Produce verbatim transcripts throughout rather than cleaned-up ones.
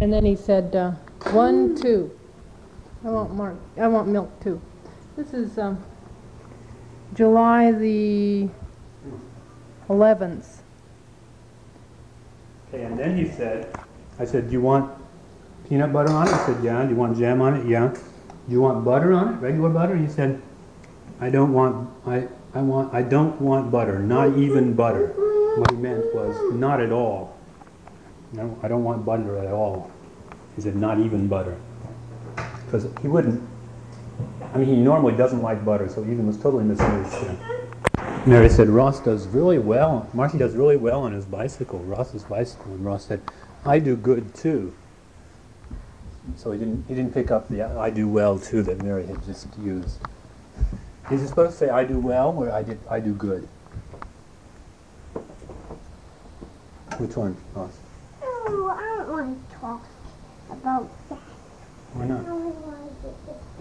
And then he said, uh, one, two. I want Mark. I want milk too. This is um, July the eleventh. Okay, and then he said, I said, do you want peanut butter on it? He said, yeah. Do you want jam on it? Yeah. Do you want butter on it? Regular butter? He said, I don't want, I, I want, I don't want butter, not even butter. What he meant was, not at all. No, I don't want butter at all. He said, not even butter. Because he wouldn't, I mean, he normally doesn't like butter, so Ethan was totally misunderstood. Mary said, Ross does really well, Marcy does really well on his bicycle, Ross's bicycle. And Ross said, I do good too. So he didn't, he didn't pick up the I do well too that Mary had just used. Is he supposed to say I do well or I did I do good? Which one, Ross? Oh, I don't want to talk about that. Why not? I only want to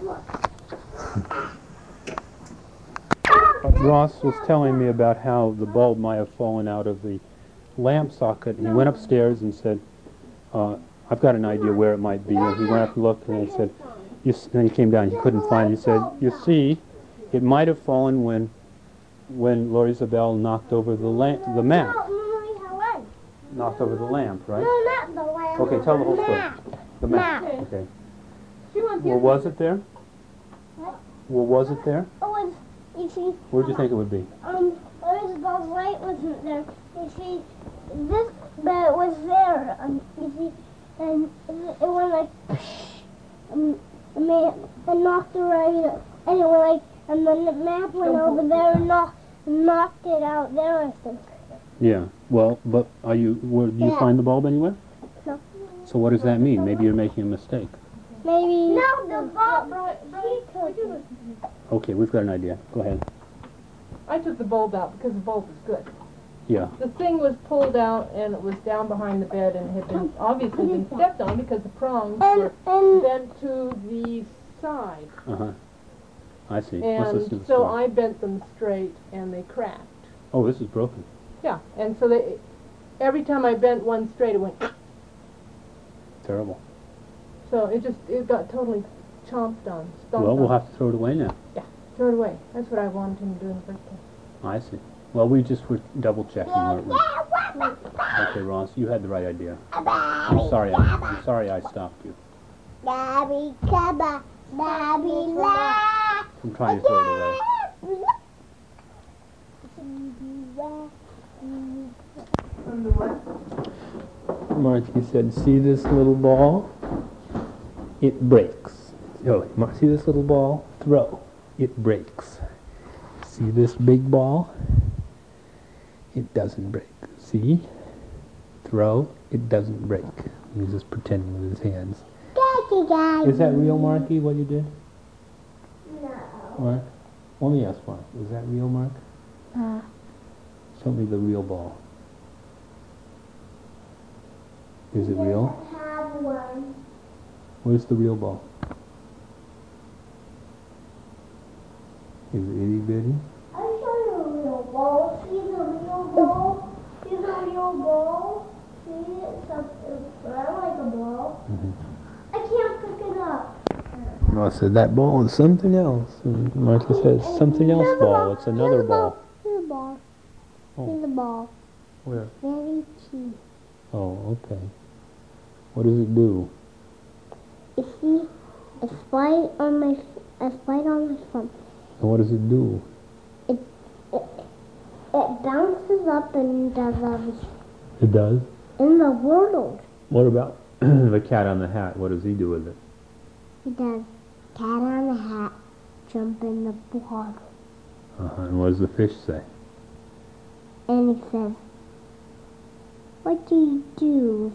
get this book. Ross was telling me about how the bulb might have fallen out of the lamp socket. He went upstairs and said, uh, I've got an idea where it might be. And he went up and looked and he said, you s and then he came down, he couldn't find it. He said, you see, it might have fallen when when Lori Isabel knocked over the lamp, the map. Knocked over the lamp, right? No, not the lamp. Okay, tell the whole story. Map. The map. Map. Okay. Well, was it there? What? Well, was it there? It was, you see, Where do you think it would be? um, Isabel's light wasn't there. You see, this bed was there. Um, you see, and it went like, um, and they and knocked it right, and it went like, and then the map went over there and knocked, knocked it out there, I think. Yeah. Well, but are you? Where, do you Yeah. find the bulb anywhere? No. So what does that mean? Maybe you're making a mistake. Maybe. No, the bulb. She took it. Okay, we've got an idea. Go ahead. I took the bulb out because the bulb was good. Yeah. The thing was pulled out and it was down behind the bed and had been obviously been stepped on because the prongs And, were and bent to the side. Uh huh. I see. Let's listen to And the so story. I bent them straight and they cracked. Oh, this is broken. Yeah, and so they, every time I bent one straight, it went. Terrible. So it just it got totally chomped on. Stomped Well, we'll on. have to throw it away now. Throw it away. That's what I wanted him to do in the first place. I see. Well, we just were double checking, weren't we? Okay, Ross, you had the right idea. I'm sorry. I, I'm sorry I stopped you. Babby Kaba, Babby La. I'm trying to throw it away. Marcy said, see this little ball? It breaks. Oh, Mar- see this little ball? Throw. It breaks. See this big ball? It doesn't break. See? Throw. It doesn't break. He's just pretending with his hands. Is that real, Marky, what you did? No. Mark? Let me ask Mark. Is that real, Mark? Uh, Show me the real ball. Is it real? have one. Where's the real ball? Is it itty bitty? I'll show you a real ball. See the real ball? See the real ball? See it? It's round like a ball. Mm-hmm. I can't pick it up. I said that ball is something else. And Martha says something else Here's the ball. It's another Here's the ball. Here's the ball. Oh. Here's the ball. Where? Very cheap. Oh, okay. What does it do? You see, a slide on my, a slide on my phone. And what does it do? It, it, it bounces up and does everything It does? in the world. What about the cat on the hat? What does he do with it? He does cat on the hat, jump in the water. Uh-huh. And what does the fish say? And he says, what do you do?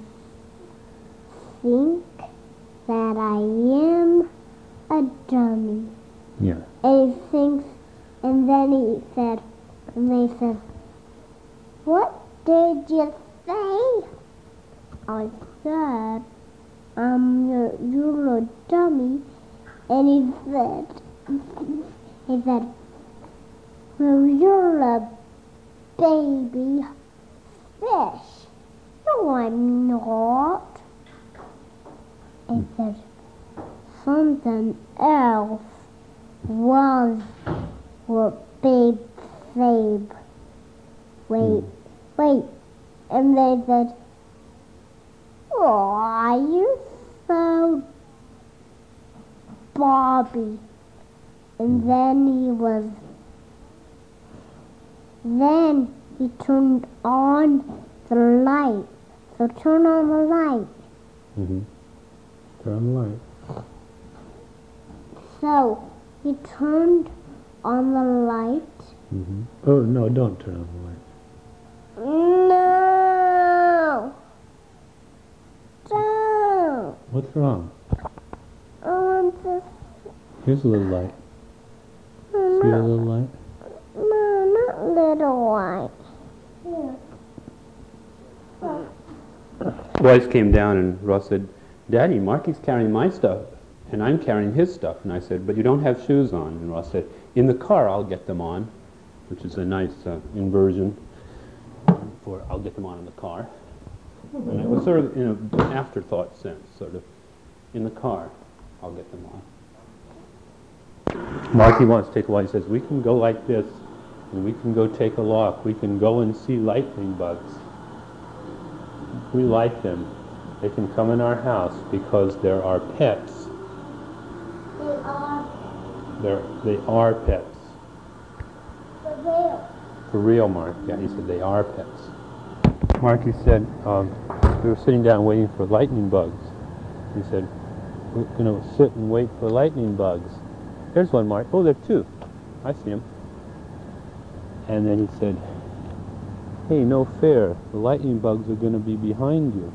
Think that I am a dummy. Yeah. And he thinks, and then he said, and they said, what did you say? I said, um, you're, you're a dummy. And he said, he said, well, you're a baby fish. No, I'm not. I said, something else was what Babe said. Wait, wait. And they said, oh, are you so Bobby? And then he was, then he turned on the light. So turn on the light. Mm-hmm. Turn on the light. So he turned on the light. Mm-hmm. Oh, no, don't turn on the light. No! Don't! What's wrong? I want to... Here's a little light. No, See a not, little light? no, not little light. Here. Boys came down and Ross said, Daddy, Marky's carrying my stuff and I'm carrying his stuff. And I said, but you don't have shoes on. And Ross said, in the car I'll get them on, which is a nice uh, inversion for I'll get them on in the car. And it was sort of in an afterthought sense, sort of, in the car I'll get them on. Marky wants to take a walk. He says, we can go like this and we can go take a walk. We can go and see lightning bugs. We like them. They can come in our house because they're our pets. They are They're, they are pets. for real. For real, Mark. Yeah, he said they are pets. Marky said, um, we were sitting down waiting for lightning bugs. He said, we're going to sit and wait for lightning bugs. There's one, Mark. Oh, there are two. I see him. And then he said, hey, no fair. The lightning bugs are going to be behind you.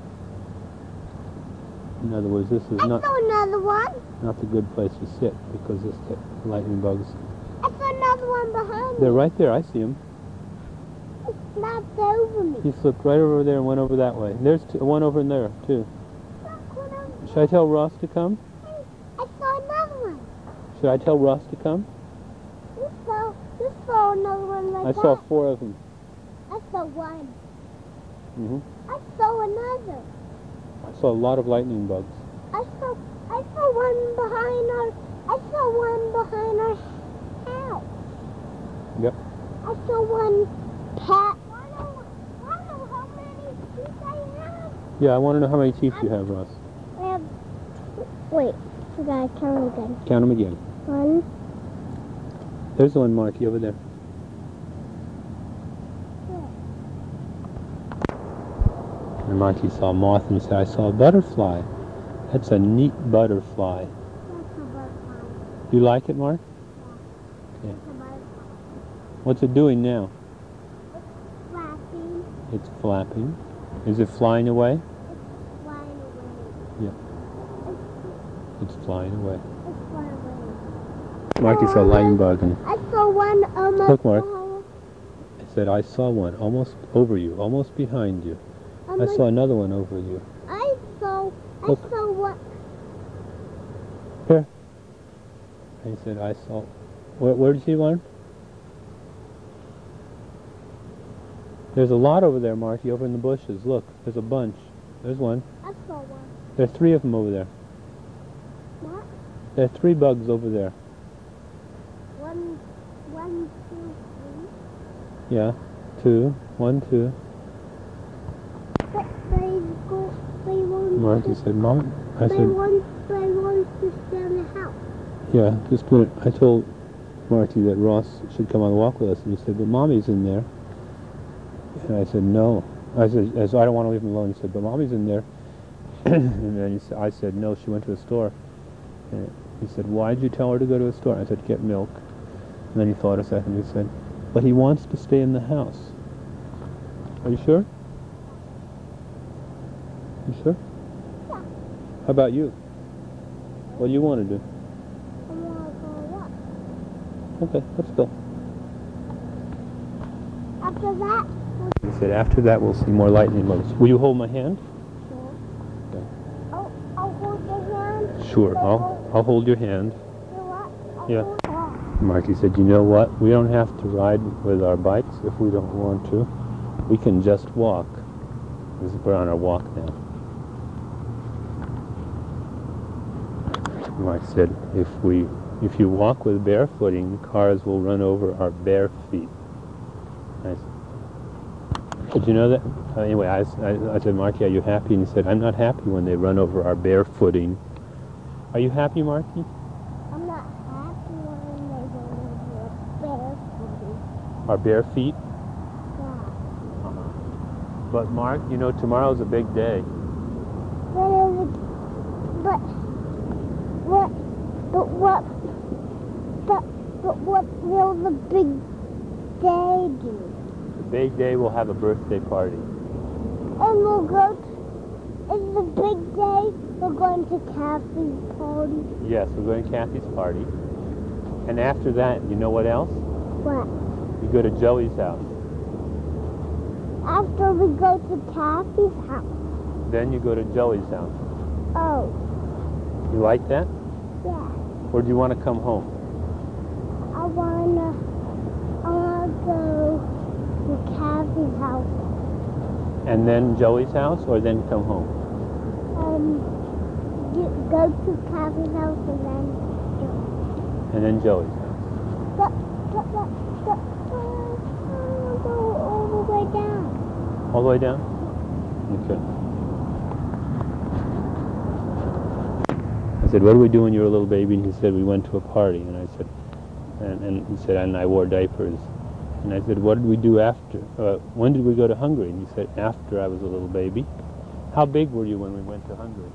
In other words, this is I not saw another one. not the good place to sit because this the lightning bugs. I saw another one behind They're me. right there. I see them. It snapped over me. He slipped right over there and went over that way. There's two, one over in there too. Look what I'm- Should I tell Ross to come? I saw another one. Should I tell Ross to come? You saw, you saw another one like I that. saw four of them. I saw one. hmm I saw another. I saw a lot of lightning bugs. I saw, I saw one behind our, I saw one behind our house. Yep. I saw one cat. Wonder, wonder how many teeth I have. Yeah, I want to know how many teeth you have, Ross. I have, wait, I gotta count again. Count them again. One, There's the one, Marky, over there. And Marky saw a moth and he said, I saw a butterfly. That's a neat butterfly. that's a butterfly. You like it, Mark? That's a butterfly. What's it doing now? Flapping, It's flapping. Is it flying away? flying away. Yeah. It's, It's flying away. it's flying away. Marky saw a lightning bug and I saw one almost. Look, Mark. behind- he said, I saw one almost over you, almost behind you. I almost- saw another one over you. I saw, I Look. saw what? Here. And he said, I saw... Where, where did you see one? There's a lot over there, Marky, over in the bushes. Look, there's a bunch. There's one. I saw one. There are three of them over there. What? There are three bugs over there. One, one, two, three. Yeah. Two. One, two. But they go, they want Marky to, said, Mom... I they said, want, they want to stay in the house. yeah, just a minute. I told Marky that Ross should come on the walk with us, and he said, but Mommy's in there. And I said, no. I said, I said, I don't want to leave him alone. He said, but Mommy's in there. And then he said, I said, no, she went to the store. And he said, why did you tell her to go to the store? I said, get milk. And then he thought a second. He said, but he wants to stay in the house. Are you sure? You sure? Yeah. How about you? What do you want to do? I want to go walk. Okay, let's go. After that, He said, after that we'll see more lightning bugs. Will you hold my hand? sure. Okay. I'll, I'll hold your hand. Sure, I'll, I'll hold your hand. You know what? I'll Yeah. hold- oh. Marky said, you know what? We don't have to ride with our bikes if we don't want to. We can just walk. This is- We're on our walk now. Mark said, if we, if you walk with barefooting, cars will run over our bare feet. I said, did you know that? Uh, anyway, I, I, I said, Marky, are you happy? And he said, I'm not happy when they run over our bare footing. Are you happy, Marky? I'm not happy when they go over barefooted. Our bare feet? Yeah. But Mark, you know, tomorrow's a big day. But, but, what, but what, but, but what will the big day do? The big day we'll have a birthday party. And we'll go to, is the big day we're going to Kathy's party? Yes, we're going to Kathy's party. And after that, you know what else? What? You go to Joey's house. After we go to Kathy's house. Then you go to Joey's house. Oh, You like that? yeah. Or do you want to come home? I wanna, I wanna go to Kathy's house. And then Joey's house, or then come home? Um, get, go to Kathy's house and then go. And then Joey's house. But, but, but, but, but I wanna go all the way down. All the way down? Okay. I said, what do we do when you were a little baby? And he said, we went to a party. And I said, and, and he said, and I wore diapers. And I said, what did we do after? Uh, when did we go to Hungary? And he said, after I was a little baby. How big were you when we went to Hungary?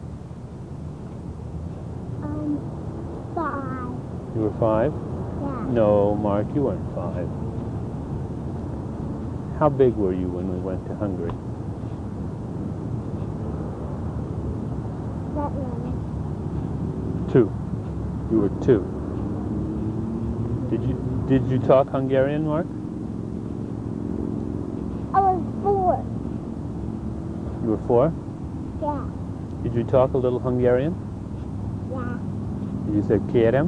Um, five. You were five? Yeah. No, Mark, you weren't five. How big were you when we went to Hungary? That one. Two. You were two. Did you did you talk Hungarian, Mark? I was four. You were four? Yeah. Did you talk a little Hungarian? Yeah. Did you say kérem?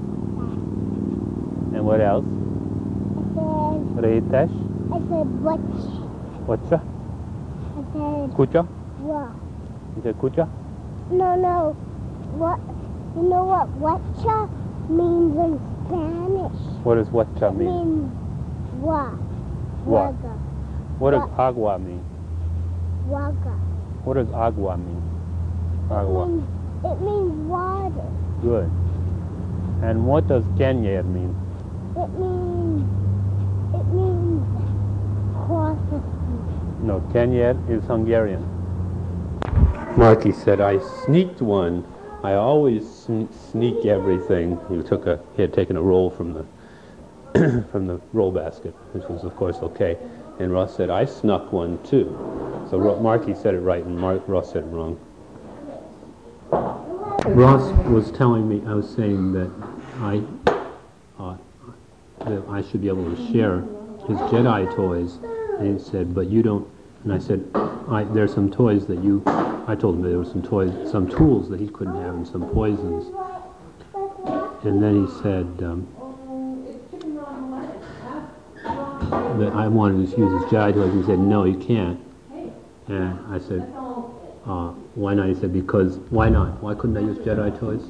And what else? I said, Rétes? I said, what? Whatcha? I said, Kucha? what? You said kucha? No, no. What? You know what whatcha means in Spanish? What does whatcha It mean? means what? What? Waga. What does what? agua mean? Waga. What does agua mean? It Agua. means, it means water. Good. And what does kenyer mean? It means, it means processing. No, kenyer is Hungarian. Marky said, I sneaked one. I always sn sneak everything. He took a, he had taken a roll from the from the roll basket, which was of course okay. And Ross said, I snuck one too. So Ro Marky said it right, and Mar Ross said it wrong. Ross was telling me, I was saying that I uh, that I should be able to share his Jedi toys, and he said, but you don't. And I said, I, there's some toys that you. I told him there were some toys, some tools that he couldn't have, and some poisons. And then he said um, that I wanted to use his Jedi toys. He said, no, you can't. And I said, uh, why not? He said, because why not? Why couldn't I use Jedi toys?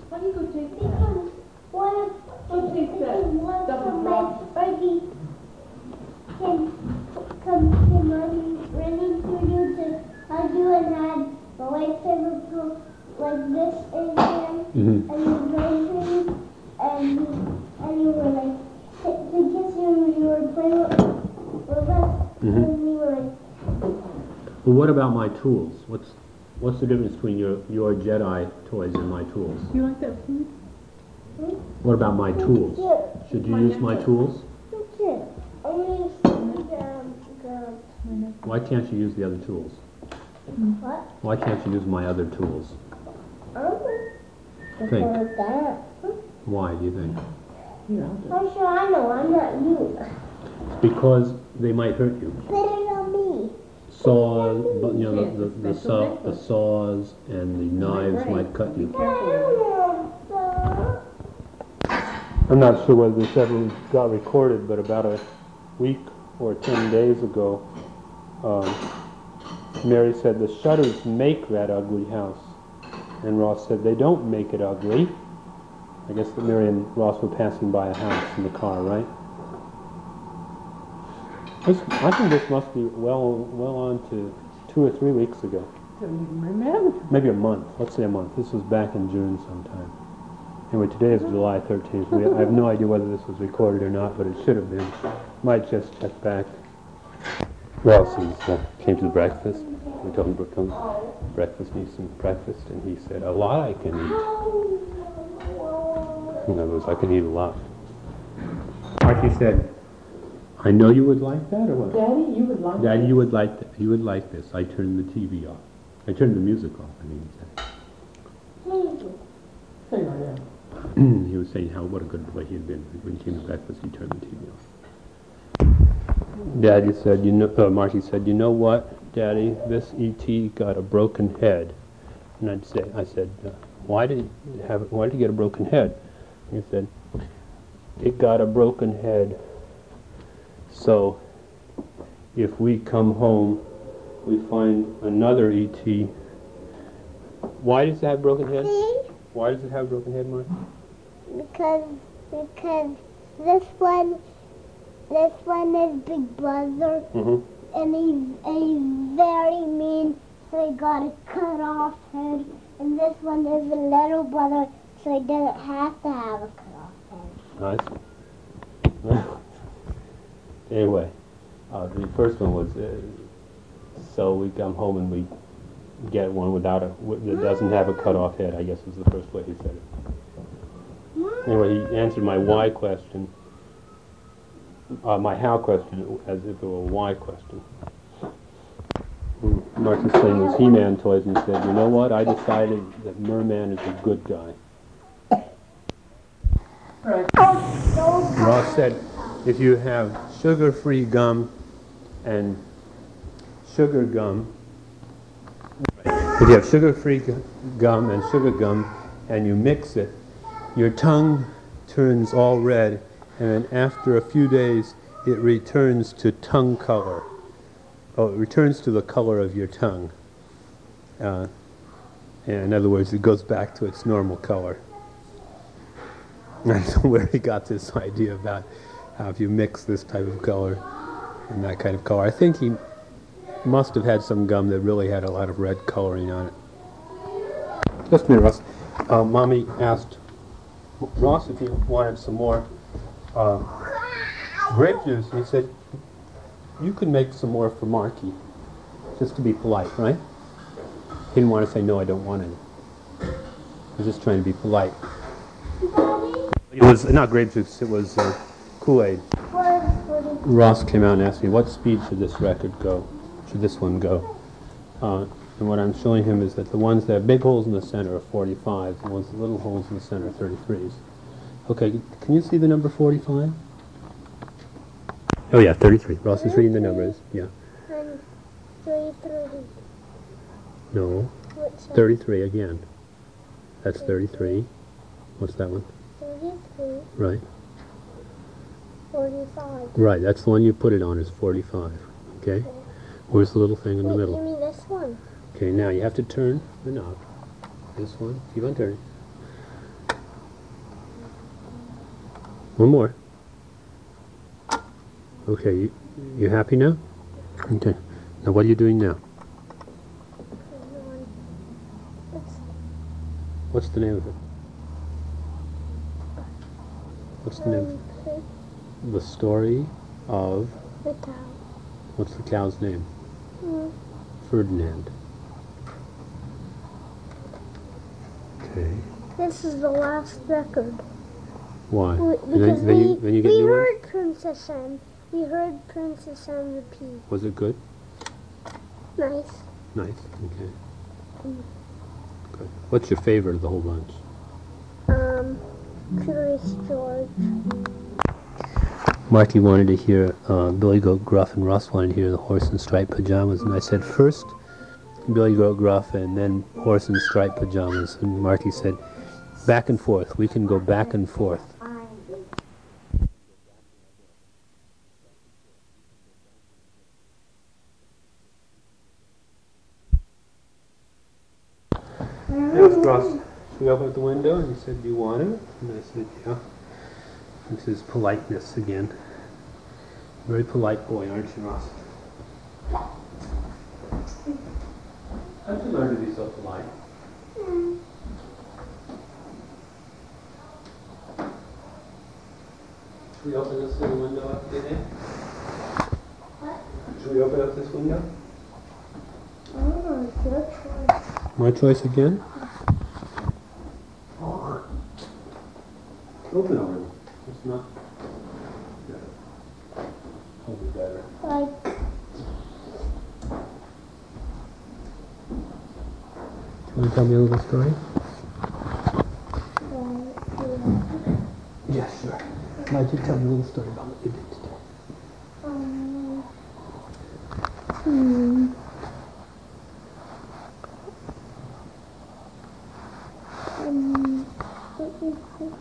Come to mommy, ready for you to hug you and had the lightsaber go like this in hand, Mm-hmm. and you raised him, and you, and you were like, to, to kiss him, and you were playing with, with us, Mhm. and you were like, Well, what about my tools? What's what's the difference between your your Jedi toys and my tools? You like that food? hmm? What about my tools? Cute. Should you use my tools? Cute. Only um, um, Why can't you use the other tools? what? Why can't you use my other tools? Oh, Think. because that. Why do you think? How should I know? I'm not you. Because they might hurt you. Put it on me. Saws, but you know the the, the, saw, the saws and the knives might cut you. I'm not sure whether this ever got recorded, but about a week or ten days ago, um, Mary said the shutters make that ugly house. And Ross said they don't make it ugly. I guess that Mary and Ross were passing by a house in the car, right? This, I think this must be well, well on to two or three weeks ago. Don't even remember. Maybe a month. Let's say a month. This was back in June sometime. Anyway, today is July thirteenth. We, I have no idea whether this was recorded or not, but it should have been. Might just check back. Ross is, uh, came to the breakfast. We told him to come to breakfast, need some breakfast, and he said, a lot I can eat. In other words, I can eat a lot. Archie said, I know you would like that, or what? Daddy, you would like Daddy, you would like that. You would like this. I turned the T V off. I turned the music off, I mean. Say right now. He was saying how what a good boy he had been. When he came to breakfast, he turned the T V off. Daddy said, you know, uh, Marty said, you know what, Daddy, this E T got a broken head. And I'd say, I said, uh, why did he have? Why did he get a broken head? He said, it got a broken head. So, if we come home, we find another E T. Why does it have a broken head? Why does it have a broken head, Marty? Because because this one this one is Big Brother, Mm-hmm. and he's and he's very mean, so he got a cut off head. And this one is the little brother, so he doesn't have to have a cut off head. Nice. Anyway, uh, the first one was uh, so we come home and we get one without a w- that doesn't have a cut off head. I guess is the first way he said it. Anyway, he answered my why question, uh, my how question, as if it were a why question. Marcus playing those He-Man toys and said, you know what, I decided that Merman is a good guy. Right. Ross said, if you have sugar-free gum and sugar gum, if you have sugar-free gu- gum and sugar gum and you mix it, your tongue turns all red, and then after a few days it returns to tongue color. Oh, it returns to the color of your tongue. Uh, and in other words, it goes back to its normal color. I don't know where he got this idea about how if you mix this type of color and that kind of color. I think he must have had some gum that really had a lot of red coloring on it. Just a minute, Ross. Uh, Mommy asked Ross if he wanted some more uh, grape juice, and he said, you could make some more for Marky, just to be polite, right? He didn't want to say, no, I don't want any. He was just trying to be polite. It was not grape juice, it was uh, Kool-Aid. Ross came out and asked me, what speed should this record go? Should this one go? Uh, and what I'm showing him is that the ones that have big holes in the center are forty-fives, the ones with little holes in the center are thirty-threes. Okay, can you see the number forty-five? Oh yeah, thirty-three. Ross is reading the numbers. Yeah. And three, three. No. Which one? thirty-three again. That's thirty-three. What's that one? thirty-three, Right. forty-five. Right, that's the one you put it on is forty-five. Okay? Where's the little thing in the Wait, middle? you mean this one? Okay, now you have to turn the knob. This one. Keep on turning. One more. Okay, you, you happy now? Okay. Now what are you doing now? It's What's the name of it? What's the name? um, The story of... the cow. What's the cow's name? Mm. Ferdinand. Okay. This is the last record. Why? We, And because then, then we, you, then you get we new ones? heard Princess Anne. We heard Princess Anne repeat. Was it good? Nice. Nice. Okay. Good. What's your favorite of the whole bunch? Um, Curious George. Marty wanted to hear, uh, Billy Goat Gruff and Ross wanted to hear the Horse in Striped Pajamas, and I said first Billy Goat Gruff and then Horse in Striped Pajamas, and Marty said back and forth. We can go back and forth. Yes, Ross. we opened up the window and he said, do you want it? And I said, yeah. This is politeness again. Very polite boy, aren't you, Ross? How'd you learn to be so polite? Mm. Should we open this little window up, get in? What? Should we open up this window? Oh, it's your choice. My choice again? Open already. It's not. Yeah. I'll be better. Like, Can you tell me a little story? like, Yeah, sure. I'd like you to tell me a little story about what you did today. um, hmm. Um, let me think.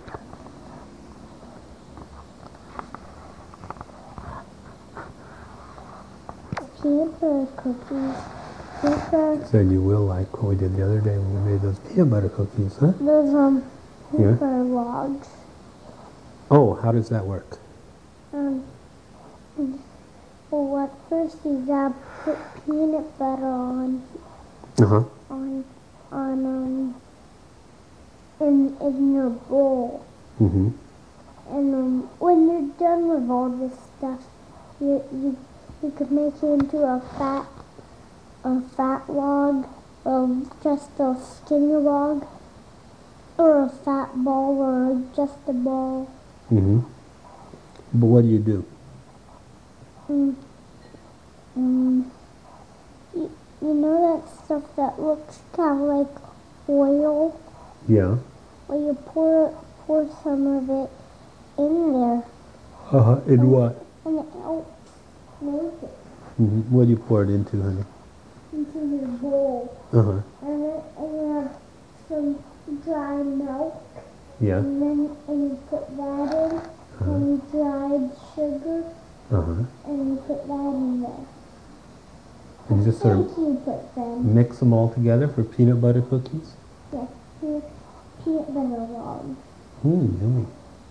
Peanut butter cookies. Peanut butter. Said you will like what we did the other day when we made those peanut butter cookies, huh? Those um peanut Yeah. butter logs. Oh, how does that work? Um. Well, at first you gotta put peanut butter on Uh-huh. on on um in in your bowl. Mm-hmm. And um, when you're done with all this stuff, you you you could make it into a fat a fat log, or just a skinny log, or a fat ball, or just a ball. Mm-hmm. But what do you do? Mm. Um, you, you know that stuff that looks kind of like oil? Yeah. Well, you pour pour some of it in there, Uh-huh. In what? and it helps make it Mm-hmm. What do you pour it into, honey? into your bowl. Uh-huh. And then and you have some dry milk, Yeah. and then and you put that in, Uh-huh. and dried sugar, Uh-huh. and you put that in there. And you just sort Thank of you, put them. mix them all together for peanut butter cookies? Yes, peanut, peanut butter logs. Hmm, yummy.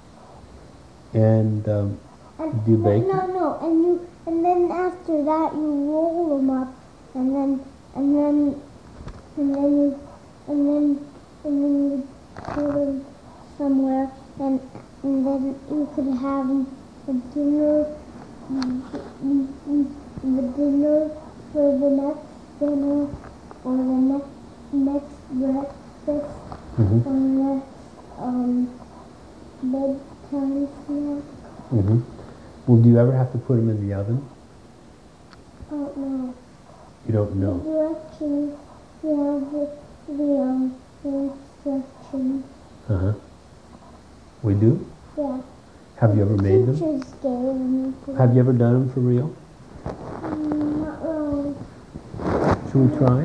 And um, And Do you no, bake No, no, and you and then after that you roll them up, and then and then and then you and then and then you put them somewhere, and and then you could have a dinner, the dinner for the next dinner, or the next next breakfast, mm-hmm. or next um bedtime snack. Mm-hmm. Well, do you ever have to put them in the oven? Oh no. You don't know. The directions, yeah, the, the, um, the instructions, Uh-huh. We do? yeah. Have you ever made them? Teachers gave me to Have you ever done them for real? Mm, not really. Should we try?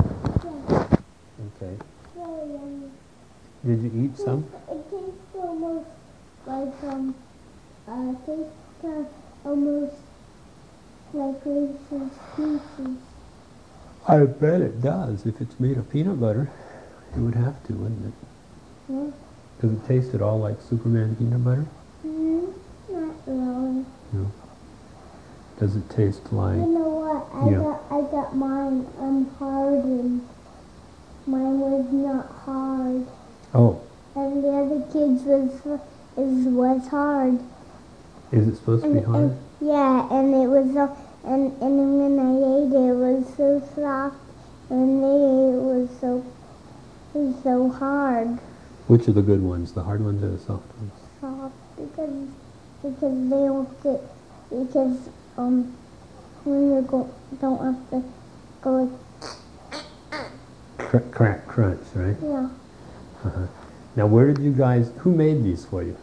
Yeah, Okay. very yummy. Did you eat some? It tastes almost like, um, uh, it tastes uh, almost like Reese's Pieces. I bet it does. If it's made of peanut butter, it would have to, wouldn't it? Yeah. Does it taste at all like Superman peanut butter? Mm, not really. No. Does it taste You like... know what? I Yeah. got I got mine unhardened. Mine was not hard, Oh, and the other kids was is was hard. is it supposed to And, be hard? and yeah, and it was uh, and and when I ate it, it was so soft, and they ate it was so it was so hard, Which are the good ones, the hard ones or the soft ones? soft because because they don't get because um when you go don't have to go like Crack, crack, crunch, right? yeah. Uh-huh. Now, where did you guys... Who made these for you?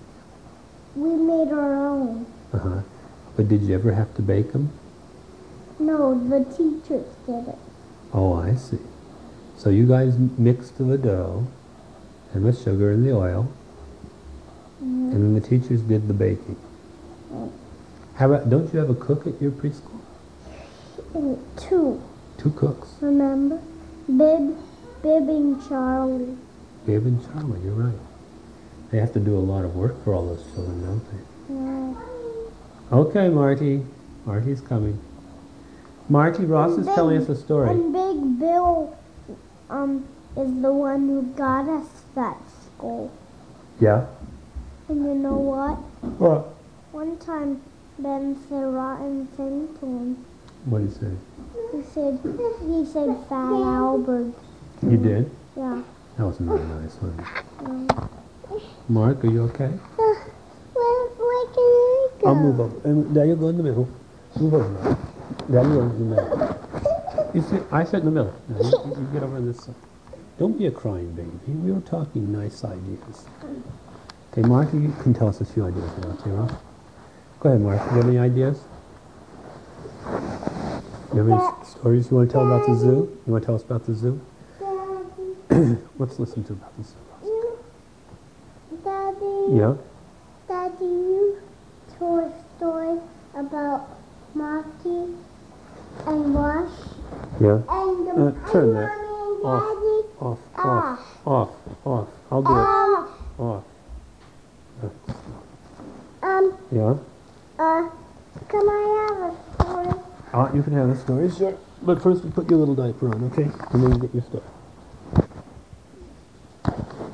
We made our own. Uh-huh. But did you ever have to bake them? No, the teachers did it. Oh, I see. So you guys m- mixed the dough and the sugar and the oil, Mhm. and then the teachers did the baking. Mm. How about, don't you have a cook at your preschool? And two, Two cooks. remember? Bib, Bib and Charlie. Gabe and Charlie, you're right. They have to do a lot of work for all those children, don't they? Yeah. Okay, Marty. Marty's coming. Marty, Ross is Big- telling us a story. And Big Bill um, is the one who got us that school. Yeah? And you know what? What? One time Ben said a rotten thing to him. What did he say? He said, he said Fat Albert. You did? Yeah. That was not nice, was it? Um, Mark, are you okay? where, where can I go? I'll move over. And there you go in the middle. Move over now. There you go in the middle. You see, I sit in the middle. Now you, you get over on this side. Don't be a crying baby. We were talking nice ideas. Okay, Mark, you can tell us a few ideas now, too, huh? Go ahead, Mark. Do you have any ideas? You have any s- stories you want to tell about the zoo? You want to tell us about the zoo? Daddy, Let's listen to about the zoo. you, Daddy, Yeah? Daddy, you told a story about Marky and Rush Yeah? and, Uh, um, turn and that Mommy and off. Daddy. Off, Ah. off, off, off. I'll do it. Ah, Off. um, Yeah? uh, can I have a story? Uh, you can have the story, sure. But first, we put your little diaper on, okay? And then you get your story.